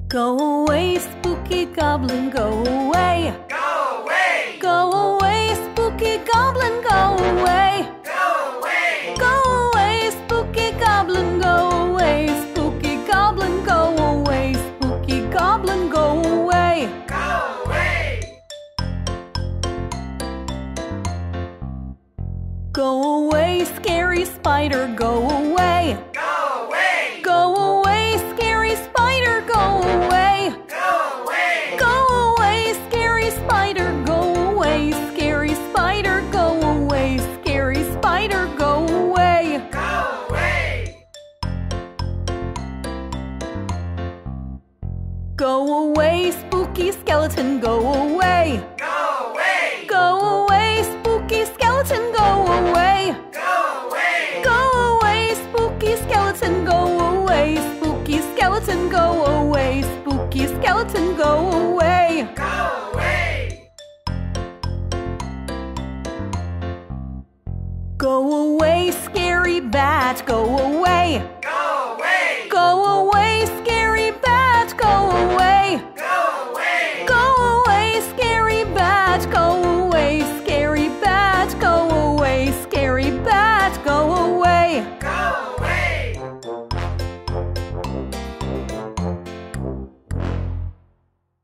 Go away, spooky goblin, go away. Go away! Go away, spooky goblin, go away. Go away! Go away, spooky goblin, go away. Spooky goblin, go away. Spooky goblin, go away. Go away! Go away, scary spider, go away. Go away! Go away, scary spider, go away. Go away! Go away, scary spider, go away. Scary spider, go away. Scary spider, go away. Go away! Go away, spooky skeleton, go away. Go away! Go away, spooky skeleton, go away. Go away! Go away, spooky skeleton, go away. Spooky skeleton, go away. Spooky skeleton, go away. Go away! Go away, scary bat, go away. Go away! Go away, scary bat, go away. Go away! Go away, scary bat, go away. Scary bat, go away. Scary bat, go away. Go away!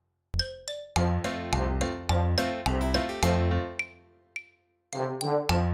Go